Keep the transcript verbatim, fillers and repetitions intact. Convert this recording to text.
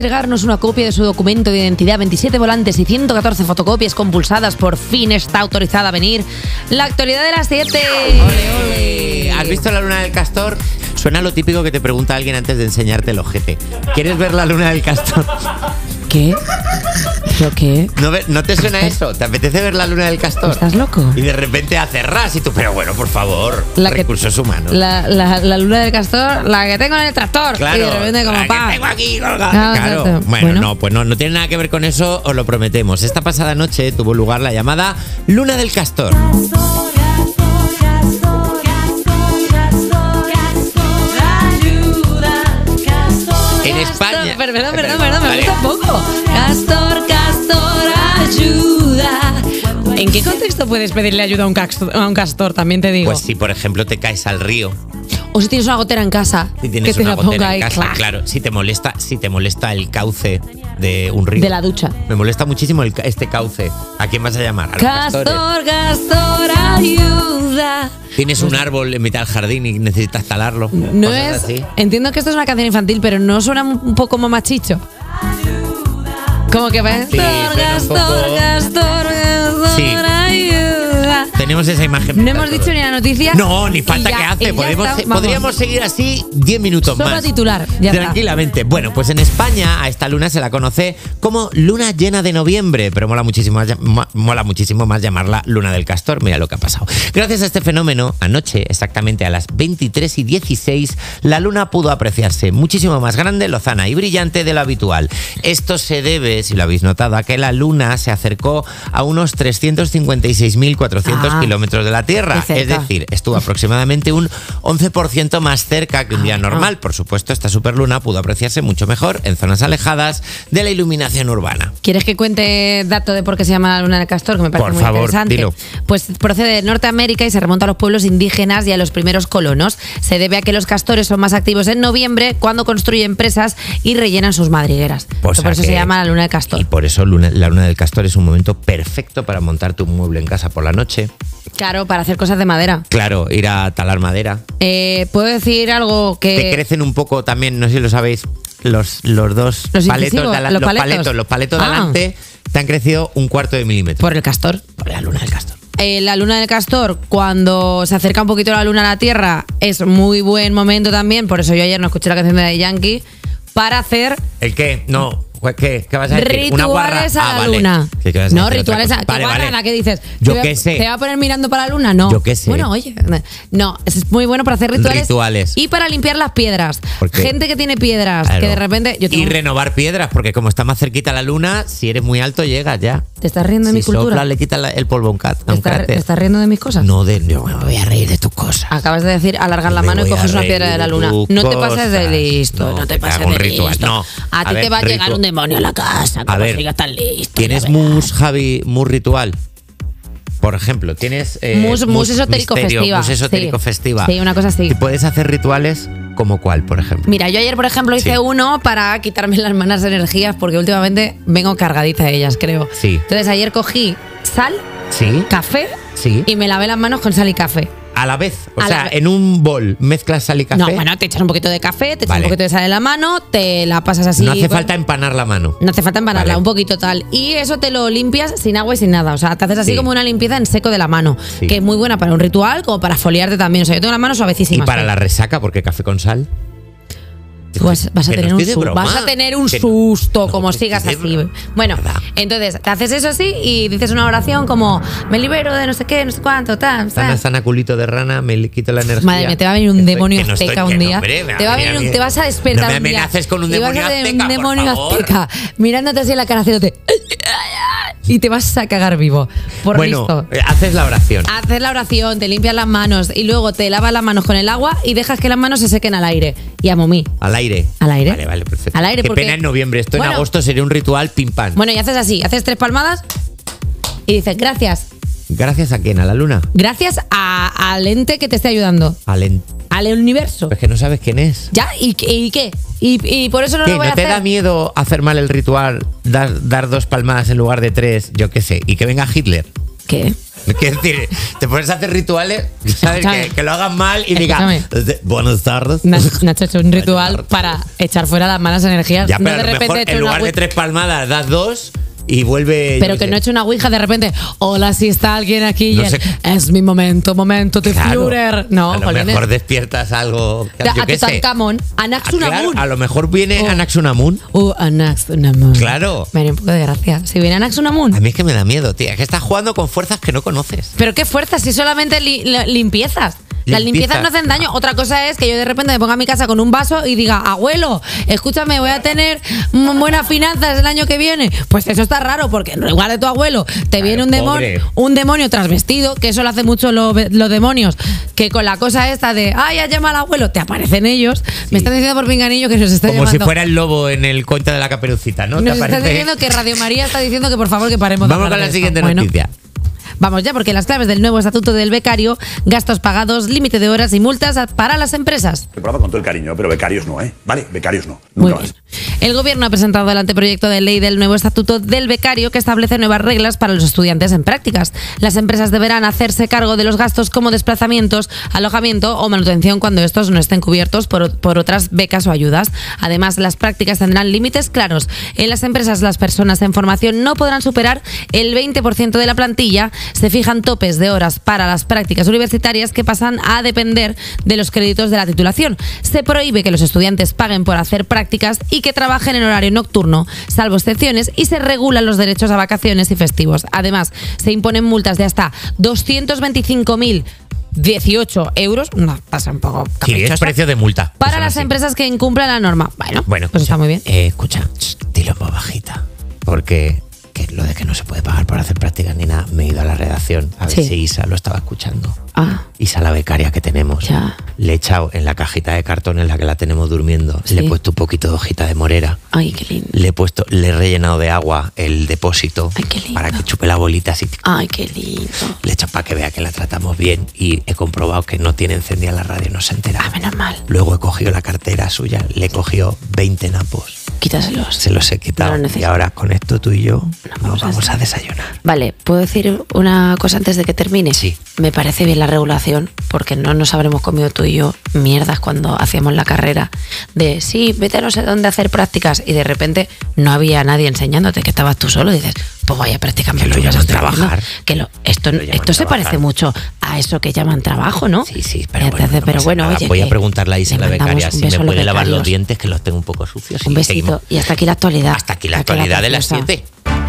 Entregarnos una copia de su documento de identidad, veintisiete volantes y ciento catorce fotocopias compulsadas. Por fin está autorizada a venir la actualidad de las siete. ¡Ole, ole! ¿Has visto la luna del castor? Suena lo típico que te pregunta alguien antes de enseñarte el ojete. ¿Quieres ver la luna del castor? ¿Qué? ¿Pero qué? ¿No, ve, ¿No te suena eso? ¿Te apetece ver la luna del castor? ¿Estás loco? Y de repente hace ras y tú, pero bueno, por favor, la recursos que, humanos. La, la, la luna del castor, la que tengo en el tractor. Claro, y de repente como la pa. que tengo aquí colgada. No, claro. Bueno, bueno, no, pues no, no tiene nada que ver con eso, os lo prometemos. Esta pasada noche tuvo lugar la llamada Luna del Castor. En España. Perdón, perdón, perdón, me gusta poco. Castor, castor, ayuda. ¿En qué contexto puedes pedirle ayuda a un castor, a un castor? También te digo. Pues si, por ejemplo, te caes al río. O si tienes una gotera en casa. Si tienes que te una la gotera ponga en ahí, casa, clac. claro. Si te molesta, si te molesta el cauce de un río. De la ducha. Me molesta muchísimo el, este cauce. ¿A quién vas a llamar? ¿A los Castor, castores? castor, ayuda. Tienes un árbol en mitad del jardín y necesitas talarlo. No Cosas es. así. Entiendo que esto es una canción infantil, pero no suena un poco mamachicho. Como que va. Sí, Castor, suena un castor, poco- castor, castor, Sí. ayuda. Tenemos esa imagen. No mental hemos dicho todos. ni la noticia. No, ni falta y ya- que y hace. ya Podemos, está, vamos. podríamos seguir así diez minutos Solo más. a titular, ya está. Tranquilamente. Bueno, pues en España a esta luna se la conoce como luna llena de noviembre, pero mola muchísimo más, llam- mola muchísimo más llamarla luna del castor. Mira lo que ha pasado. Gracias a este fenómeno, anoche, exactamente a las veintitrés y dieciséis, la luna pudo apreciarse muchísimo más grande, lozana y brillante de lo habitual. Esto se debe, si lo habéis notado, a que la luna se acercó a unos trescientos cincuenta y seis mil cuatrocientos Ah, kilómetros de la Tierra. de cerca. Es decir, estuvo aproximadamente un once por ciento más cerca que un día Ah, normal. Por supuesto, esta superluna pudo apreciarse mucho mejor en zonas alejadas de la iluminación urbana. ¿Quieres que cuente dato de por qué se llama la luna del castor? Que me parece Por muy favor, interesante. dilo. Pues procede de Norteamérica y se remonta a los pueblos indígenas y a los primeros colonos. Se debe a que los castores son más activos en noviembre cuando construyen presas y rellenan sus madrigueras. Pues por a eso que- se llama la luna del castor. Y por eso luna- la luna del castor es un momento perfecto para montarte un mueble en casa por la noche. Claro, para hacer cosas de madera. Claro, ir a talar madera. Eh, ¿Puedo decir algo que...? Te crecen un poco también, no sé si lo sabéis, los, los dos Los paletos, incisivos, de ala- los los paletos. paletos, los paletos de Ah. adelante te han crecido un cuarto de milímetro. Por el castor. Por la luna del castor. Eh, la luna del castor, cuando se acerca un poquito la luna a la Tierra, es muy buen momento también. Por eso yo ayer no escuché la canción de Daddy Yankee. Para hacer ¿El qué? No. ¿Qué? ¿Qué vas a decir? ¿Una guarra? rituales a Ah, la vale. luna. ¿Qué vas a No, decir? rituales a Otra ¿qué cosa. Vale, guarrada? vale. ¿Qué dices? Yo ¿Te va- qué sé. ¿Te va a poner mirando para la luna? No. Yo qué sé. Bueno, oye. No, es muy bueno para hacer rituales. Rituales. Y para limpiar las piedras. ¿Por qué? Gente que tiene piedras, Claro. que de repente. Yo tengo- Y renovar piedras, porque como está más cerquita la luna, si eres muy alto llegas ya. ¿Te estás riendo de si mi cultura? soplas, le quitas la- el polvo a un, cat, a ¿Te un estás, cráter. te estás riendo de mis cosas? No, de, yo me voy a reír de tus cosas. Acabas de decir alargar la Me mano y voy a coges una reír piedra de la de luna. tus No te pases de cosas. listo. No, No, te que pases haga un de ritual. listo. No. A A ti ver, te va a llegar ritu- un demonio a la casa. A Como ver, sigas tan listo. ¿Tienes ya verás. mus, Javi, mus ritual? Por ejemplo, tienes... eh, Mus- mus esotérico misterio, festiva. Mus esotérico Sí. festiva. Sí, una cosa así. Y puedes hacer rituales como cuál, por ejemplo. Mira, yo ayer, por ejemplo, hice Sí. uno para quitarme las malas energías porque últimamente vengo cargadita de ellas, creo. Sí. Entonces ayer cogí sal, Sí, café sí. y me lavé las manos con sal y café. A la vez. O A sea, la vez. en un bol mezclas sal y café. No, bueno, te echas un poquito de café, te echas Vale. un poquito de sal en la mano, te la pasas así. no hace bueno, falta empanar la mano. No hace falta empanarla, Vale. un poquito tal. Y eso te lo limpias sin agua y sin nada. O sea, te haces así Sí. como una limpieza en seco de la mano. Sí. Que es muy buena para un ritual, como para foliarte también. O sea, yo tengo las manos Y suavecísimas. para la resaca, porque café con sal. Tú vas, vas a Que no tener un estoy de su- broma. vas a tener un Que no- susto no, como que sigas estoy de así. broma. Bueno, ¿Verdad? entonces te haces eso así y dices una oración como me libero de no sé qué, no sé cuánto, tal. Sana, tal. sana, culito de rana, me le quito la energía. Madre mía, te va a venir un Que estoy- demonio que no estoy- azteca que un no, día. hombre, me va te, va a venir venir a un- mí. te vas a despertar No me un día. amenaces con un y vas demonio a tener azteca, un por demonio favor. azteca mirándote así en la cara haciéndote y te vas a cagar vivo. Por Bueno, listo. eh, haces la oración. Haces la oración, te limpias las manos y luego te lavas las manos con el agua y dejas que las manos se sequen al aire. Y a momí. Al aire. ¿Al aire? Vale, vale, perfecto. Al aire, Qué porque- pena en noviembre. Esto Bueno. en agosto sería un ritual pim pam. Bueno, y haces así, haces tres palmadas y dices gracias. ¿Gracias a quién? ¿A la luna? Gracias a- al ente que te esté ayudando. Al en- Al universo. Es que no sabes quién es. ¿Ya? ¿Y, y qué? Y, y por eso no ¿Qué? lo voy ¿No a te hacer. da miedo hacer mal el ritual, dar, dar dos palmadas en lugar de tres, yo qué sé, y que venga Hitler? ¿Qué? Quiero decir, te pones a hacer rituales, ¿sabes? Que, que lo hagas mal y digas, buenas tardes. Nacho ha hecho un ritual para echar fuera las malas energías. Ya, pero no de a lo repente mejor en lugar de tres palmadas das dos y vuelve. Pero que no he hecho una ouija de repente. Hola, si está alguien aquí. No y sé. el, es mi momento, momento de Claro. Führer. No, a lo jolines. mejor despiertas algo. Da- Yo a qué sé. Tutankamón, Anaxunamun. Claro, a lo mejor viene Oh. Anaxunamun. Uh, Anaxunamun. Claro. Me haría un poco de gracia. Si viene Anaxunamun. A mí es que me da miedo, tía. Es que estás jugando con fuerzas que no conoces. Pero qué fuerza, si solamente li- li- limpiezas. Las Limpieza. limpiezas no hacen daño. Otra cosa es que yo de repente me ponga a mi casa con un vaso y diga, abuelo, escúchame, voy a tener mm, buenas finanzas el año que viene. Pues eso está raro, porque en lugar de tu abuelo te Claro, viene un demonio, pobre. un demonio transvestido, que eso lo hace mucho lo- los demonios, que con la cosa esta de, ay, ya llama al abuelo, te aparecen ellos. Me están diciendo por pinganillo que nos está Como llamando. si fuera el lobo en el cuento de la Caperucita, ¿no? Nos Te está aparece- diciendo que Radio María está diciendo que por favor que paremos de Vamos hablar con la de siguiente esto. Bueno. noticia. Vamos ya, porque las claves del nuevo estatuto del becario, gastos pagados, límite de horas y multas para las empresas. El programa con todo el cariño, pero becarios no, ¿eh? Vale, becarios no. Muy Nunca bien. más. El gobierno ha presentado el anteproyecto de ley del nuevo estatuto del becario que establece nuevas reglas para los estudiantes en prácticas. Las empresas deberán hacerse cargo de los gastos como desplazamientos, alojamiento o manutención cuando estos no estén cubiertos por, por otras becas o ayudas. Además, las prácticas tendrán límites claros. En las empresas, las personas en formación no podrán superar el veinte por ciento de la plantilla. Se fijan topes de horas para las prácticas universitarias que pasan a depender de los créditos de la titulación. Se prohíbe que los estudiantes paguen por hacer prácticas y que trabajen en horario nocturno, salvo excepciones, y se regulan los derechos a vacaciones y festivos. Además, se imponen multas de hasta doscientos veinticinco mil dieciocho euros, una tasa un poco Sí, es caprichosa, precio de multa. para Eso las así. empresas que incumplan la norma. Bueno, Bueno, pues está muy bien. Eh, escucha, ch, dilo en voz bajita. Porque que lo de que no se puede pagar por hacer prácticas ni nada, me he ido a la redacción a ver Sí. si Isa lo estaba escuchando. Ah, Isa, la becaria que tenemos, Ya. le he echado en la cajita de cartón en la que la tenemos durmiendo, Sí. le he puesto un poquito de hojita de morera, ay, qué lindo. le he puesto, le he rellenado de agua el depósito Ay, qué lindo. para que chupe la bolita así. Ay, qué lindo. Le he hecho para que vea que la tratamos bien y he comprobado que no tiene encendida la radio, no se entera. Ah, menos mal. Luego he cogido la cartera suya, le he cogido veinte napos, Quítaselos. se los he quitado No lo y necesito. ahora con esto tú y yo vamos nos a vamos hacer- a desayunar. Vale, ¿puedo decir una cosa antes de que termine? Sí. Me parece bien la regulación, porque no nos habremos comido tú y yo mierdas cuando hacíamos la carrera de, sí, vete a no sé dónde a hacer prácticas, y de repente no había nadie enseñándote, que estabas tú solo, y dices, pues vaya prácticas Que lo chulas llaman estoy haciendo. trabajar. Que lo, esto Lo llaman esto se trabajar. parece mucho a eso que llaman trabajo, ¿no? Sí, sí, pero Entonces, bueno, no pero pasa bueno, nada. oye, voy a que preguntarle a Isa, le la mandamos becaria, un si me beso a los puede lavar los becarios. dientes, que los tengo un poco sucios. Un y besito. seguimos. Y hasta aquí la actualidad. Hasta aquí la Hasta aquí actualidad de las preciosa. siete.